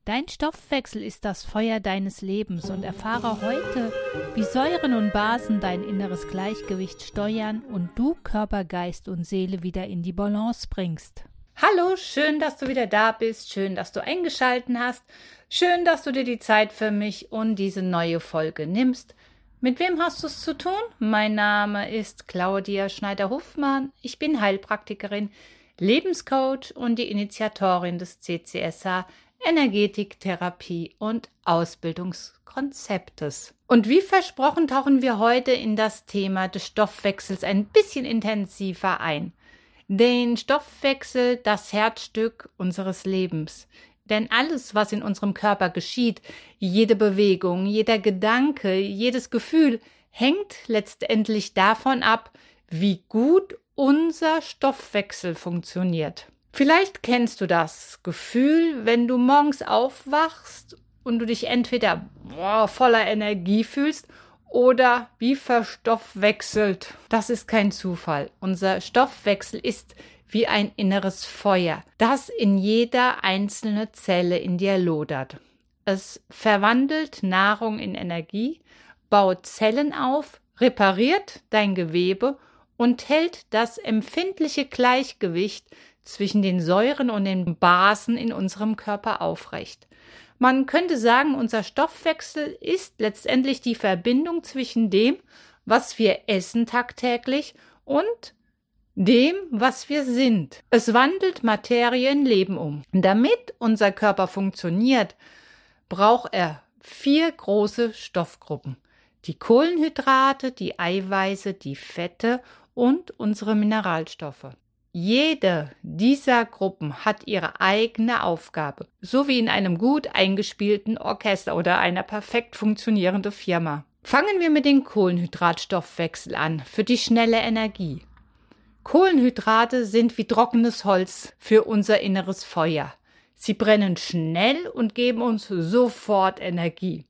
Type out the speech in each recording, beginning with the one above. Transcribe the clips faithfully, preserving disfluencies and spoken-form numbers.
Dein Stoffwechsel ist das Feuer deines Lebens und erfahre heute, wie Säuren und Basen dein inneres Gleichgewicht steuern und du Körper, Geist und Seele wieder in die Balance bringst. Hallo, schön, dass du wieder da bist, schön, dass du eingeschaltet hast, schön, dass du dir die Zeit für mich und diese neue Folge nimmst. Mit wem hast du es zu tun? Mein Name ist Claudia Schneider-Hofmann, ich bin Heilpraktikerin, Lebenscoach und die Initiatorin des C C S H Energetik, Therapie und Ausbildungskonzeptes. Und wie versprochen tauchen wir heute in das Thema des Stoffwechsels ein bisschen intensiver ein. Den Stoffwechsel, das Herzstück unseres Lebens. Denn alles, was in unserem Körper geschieht, jede Bewegung, jeder Gedanke, jedes Gefühl, hängt letztendlich davon ab, wie gut unser Stoffwechsel funktioniert. Vielleicht kennst du das Gefühl, wenn du morgens aufwachst und du dich entweder boah, voller Energie fühlst oder wie verstoffwechselt. Das ist kein Zufall. Unser Stoffwechsel ist wie ein inneres Feuer, das in jeder einzelne Zelle in dir lodert. Es verwandelt Nahrung in Energie, baut Zellen auf, repariert dein Gewebe und hält das empfindliche Gleichgewicht zwischen den Säuren und den Basen in unserem Körper aufrecht. Man könnte sagen, unser Stoffwechsel ist letztendlich die Verbindung zwischen dem, was wir essen tagtäglich, und dem, was wir sind. Es wandelt Materie in Leben um. Damit unser Körper funktioniert, braucht er vier große Stoffgruppen. Die Kohlenhydrate, die Eiweiße, die Fette und unsere Mineralstoffe. Jede dieser Gruppen hat ihre eigene Aufgabe, so wie in einem gut eingespielten Orchester oder einer perfekt funktionierenden Firma. Fangen wir mit dem Kohlenhydratstoffwechsel an, für die schnelle Energie. Kohlenhydrate sind wie trockenes Holz für unser inneres Feuer. Sie brennen schnell und geben uns sofort Energie.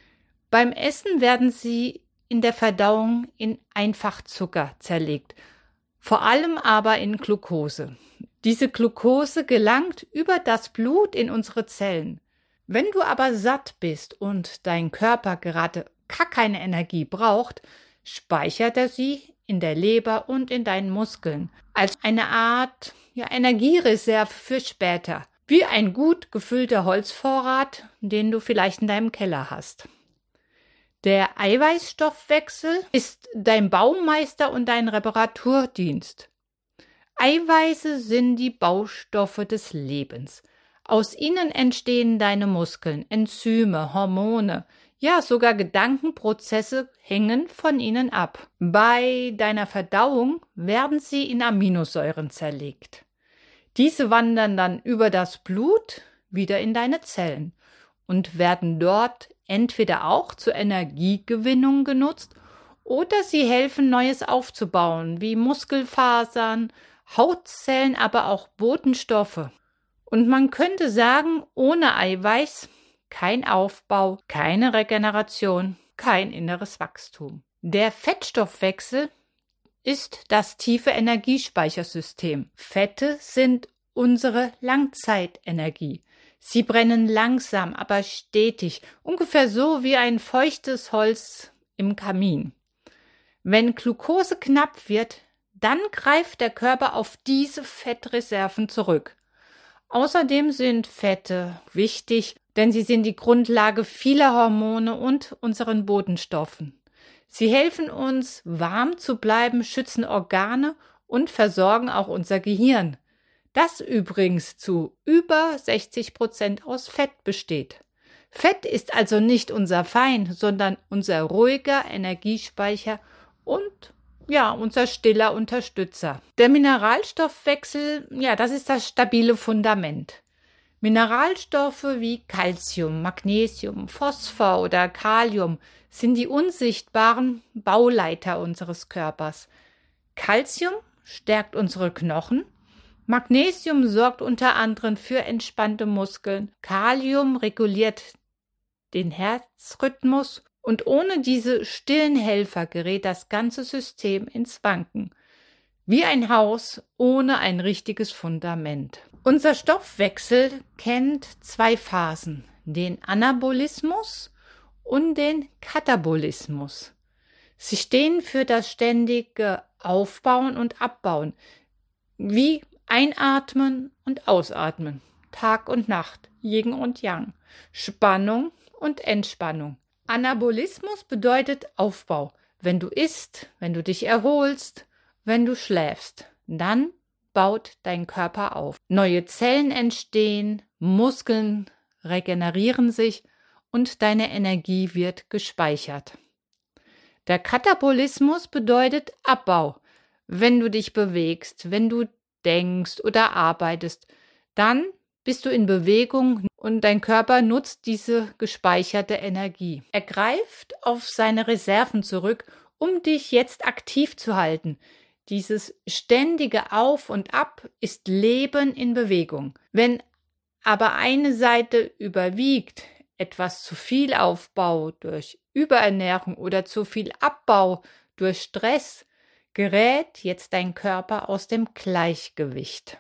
Beim Essen werden sie in der Verdauung in Einfachzucker zerlegt, vor allem aber in Glucose. Diese Glucose gelangt über das Blut in unsere Zellen. Wenn du aber satt bist und dein Körper gerade gar keine Energie braucht, speichert er sie in der Leber und in deinen Muskeln als eine Art ja, Energiereserve für später, wie ein gut gefüllter Holzvorrat, den du vielleicht in deinem Keller hast. Der Eiweißstoffwechsel ist dein Baumeister und dein Reparaturdienst. Eiweiße sind die Baustoffe des Lebens. Aus ihnen entstehen deine Muskeln, Enzyme, Hormone, ja sogar Gedankenprozesse hängen von ihnen ab. Bei deiner Verdauung werden sie in Aminosäuren zerlegt. Diese wandern dann über das Blut wieder in deine Zellen und werden dort entweder auch zur Energiegewinnung genutzt oder sie helfen, Neues aufzubauen, wie Muskelfasern, Hautzellen, aber auch Botenstoffe. Und man könnte sagen, ohne Eiweiß kein Aufbau, keine Regeneration, kein inneres Wachstum. Der Fettstoffwechsel ist das tiefe Energiespeichersystem. Fette sind unsere Langzeitenergie. Sie brennen langsam, aber stetig, ungefähr so wie ein feuchtes Holz im Kamin. Wenn Glucose knapp wird, dann greift der Körper auf diese Fettreserven zurück. Außerdem sind Fette wichtig, denn sie sind die Grundlage vieler Hormone und unseren Botenstoffen. Sie helfen uns, warm zu bleiben, schützen Organe und versorgen auch unser Gehirn, das übrigens zu über sechzig Prozent aus Fett besteht. Fett ist also nicht unser Feind, sondern unser ruhiger Energiespeicher und ja, unser stiller Unterstützer. Der Mineralstoffwechsel, ja, das ist das stabile Fundament. Mineralstoffe wie Calcium, Magnesium, Phosphor oder Kalium sind die unsichtbaren Bauleiter unseres Körpers. Calcium stärkt unsere Knochen. Magnesium sorgt unter anderem für entspannte Muskeln. Kalium reguliert den Herzrhythmus. Und ohne diese stillen Helfer gerät das ganze System ins Wanken. wie ein Haus ohne ein richtiges Fundament. Unser Stoffwechsel kennt zwei Phasen, den Anabolismus und den Katabolismus. Sie stehen für das ständige Aufbauen und Abbauen, wie Einatmen und Ausatmen, Tag und Nacht, Yin und Yang, Spannung und Entspannung. Anabolismus bedeutet Aufbau. Wenn du isst, wenn du dich erholst, wenn du schläfst, dann baut dein Körper auf. Neue Zellen entstehen, Muskeln regenerieren sich und deine Energie wird gespeichert. Der Katabolismus bedeutet Abbau. Wenn du dich bewegst, wenn du denkst oder arbeitest, dann bist du in Bewegung und dein Körper nutzt diese gespeicherte Energie. Er greift auf seine Reserven zurück, um dich jetzt aktiv zu halten. Dieses ständige Auf und Ab ist Leben in Bewegung. Wenn aber eine Seite überwiegt, etwas zu viel Aufbau durch Überernährung oder zu viel Abbau durch Stress, gerät jetzt dein Körper aus dem Gleichgewicht.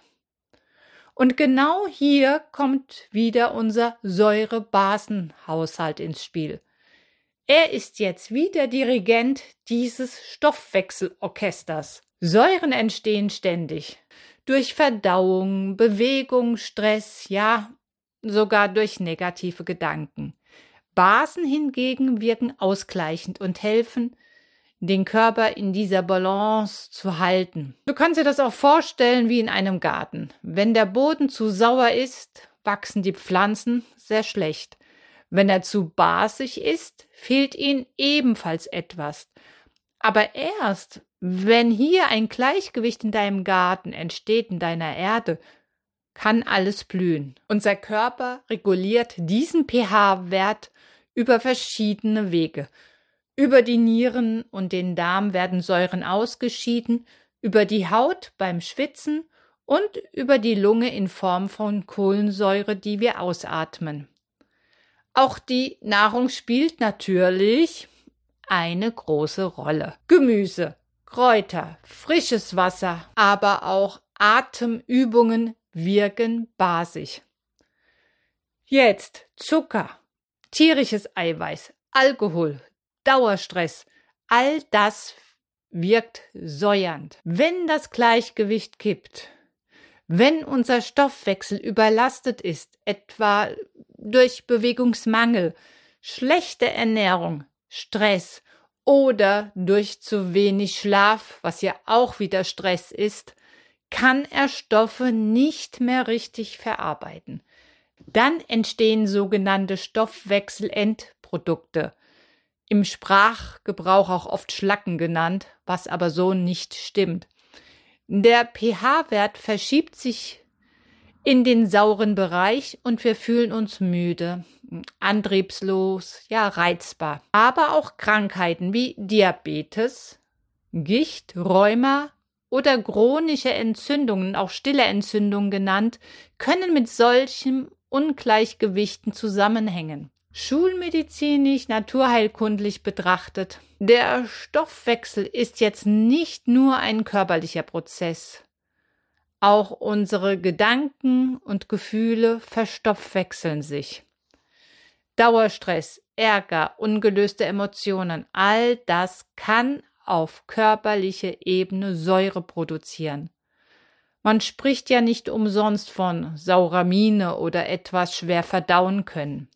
Und genau hier kommt wieder unser Säure-Basen-Haushalt ins Spiel. Er ist jetzt wieder Dirigent dieses Stoffwechselorchesters. Säuren entstehen ständig. Durch Verdauung, Bewegung, Stress, ja, sogar durch negative Gedanken. Basen hingegen wirken ausgleichend und helfen, den Körper in dieser Balance zu halten. Du kannst dir das auch vorstellen wie in einem Garten. Wenn der Boden zu sauer ist, wachsen die Pflanzen sehr schlecht. Wenn er zu basig ist, fehlt ihnen ebenfalls etwas. Aber erst, wenn hier ein Gleichgewicht in deinem Garten entsteht, in deiner Erde, kann alles blühen. Unser Körper reguliert diesen pH-Wert über verschiedene Wege. Über die Nieren und den Darm werden Säuren ausgeschieden, über die Haut beim Schwitzen und über die Lunge in Form von Kohlensäure, die wir ausatmen. Auch die Nahrung spielt natürlich eine große Rolle. Gemüse, Kräuter, frisches Wasser, aber auch Atemübungen wirken basisch. Jetzt Zucker, tierisches Eiweiß, Alkohol, Dauerstress, all das wirkt säuernd. Wenn das Gleichgewicht kippt, wenn unser Stoffwechsel überlastet ist, etwa durch Bewegungsmangel, schlechte Ernährung, Stress oder durch zu wenig Schlaf, was ja auch wieder Stress ist, kann er Stoffe nicht mehr richtig verarbeiten. Dann entstehen sogenannte Stoffwechselendprodukte, im Sprachgebrauch auch oft Schlacken genannt, was aber so nicht stimmt. Der pH-Wert verschiebt sich in den sauren Bereich und wir fühlen uns müde, antriebslos, ja reizbar. Aber auch Krankheiten wie Diabetes, Gicht, Rheuma oder chronische Entzündungen, auch stille Entzündungen genannt, können mit solchen Ungleichgewichten zusammenhängen. Schulmedizinisch, naturheilkundlich betrachtet, der Stoffwechsel ist jetzt nicht nur ein körperlicher Prozess. Auch unsere Gedanken und Gefühle verstoffwechseln sich. Dauerstress, Ärger, ungelöste Emotionen, all das kann auf körperlicher Ebene Säure produzieren. Man spricht ja nicht umsonst von saurer Miene oder etwas schwer verdauen können.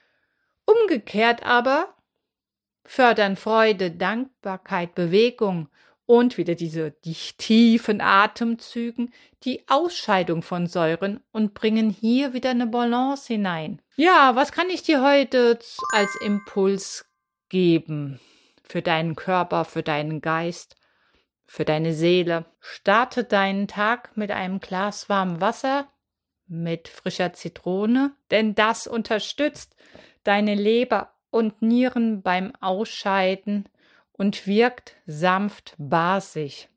Umgekehrt aber fördern Freude, Dankbarkeit, Bewegung und wieder diese die tiefen Atemzügen die Ausscheidung von Säuren und bringen hier wieder eine Balance hinein. Ja, was kann ich dir heute als Impuls geben für deinen Körper, für deinen Geist, für deine Seele? Starte deinen Tag mit einem Glas warmem Wasser, mit frischer Zitrone, denn das unterstützt deine Leber und Nieren beim Ausscheiden und wirkt sanft basisch.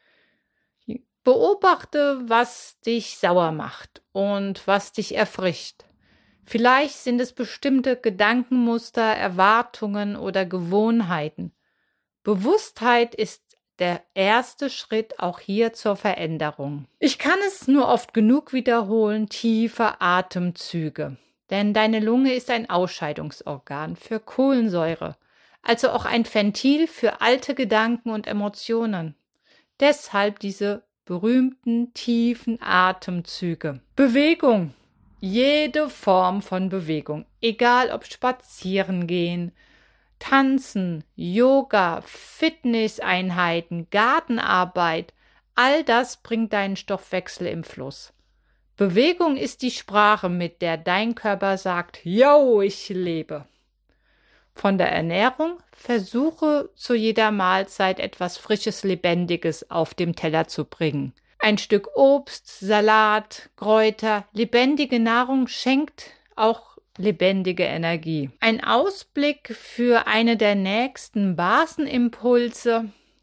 Beobachte, was dich sauer macht und was dich erfrischt. Vielleicht sind es bestimmte Gedankenmuster, Erwartungen oder Gewohnheiten. Bewusstheit ist der erste Schritt auch hier zur Veränderung. Ich kann es nur oft genug wiederholen, tiefe Atemzüge. Denn deine Lunge ist ein Ausscheidungsorgan für Kohlensäure, also auch ein Ventil für alte Gedanken und Emotionen. Deshalb diese berühmten tiefen Atemzüge. Bewegung. Jede Form von Bewegung, egal ob spazieren gehen, Tanzen, Yoga, Fitnesseinheiten, Gartenarbeit, all das bringt deinen Stoffwechsel im Fluss. Bewegung ist die Sprache, mit der dein Körper sagt, yo, ich lebe. Von der Ernährung versuche zu jeder Mahlzeit etwas Frisches, Lebendiges auf dem Teller zu bringen. Ein Stück Obst, Salat, Kräuter, lebendige Nahrung schenkt auch lebendige Energie. Ein Ausblick für eine der nächsten Basenimpulse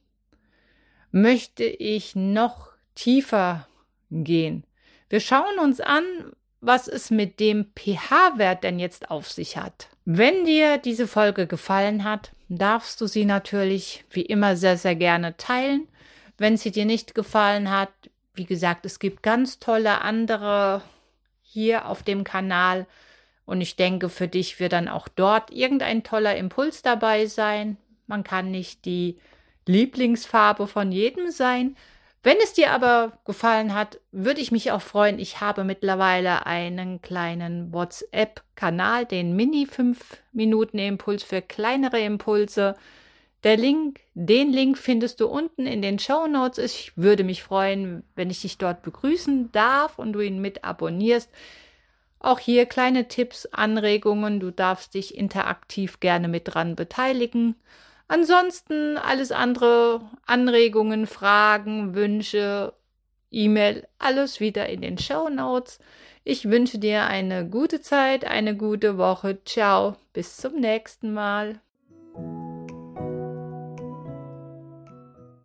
möchte ich noch tiefer gehen. Wir schauen uns an, was es mit dem pH-Wert denn jetzt auf sich hat. Wenn dir diese Folge gefallen hat, darfst du sie natürlich wie immer sehr, sehr gerne teilen. Wenn sie dir nicht gefallen hat, wie gesagt, es gibt ganz tolle andere hier auf dem Kanal und ich denke, für dich wird dann auch dort irgendein toller Impuls dabei sein. Man kann nicht die Lieblingsfarbe von jedem sein. Wenn es dir aber gefallen hat, würde ich mich auch freuen. Ich habe mittlerweile einen kleinen WhatsApp-Kanal, den Mini fünf Minuten Impuls für kleinere Impulse. Der Link, den Link findest du unten in den Shownotes. Ich würde mich freuen, wenn ich dich dort begrüßen darf und du ihn mit abonnierst. Auch hier kleine Tipps, Anregungen. Du darfst dich interaktiv gerne mit dran beteiligen. Ansonsten alles andere, Anregungen, Fragen, Wünsche, E-Mail, alles wieder in den Shownotes. Ich wünsche dir eine gute Zeit, eine gute Woche. Ciao, bis zum nächsten Mal.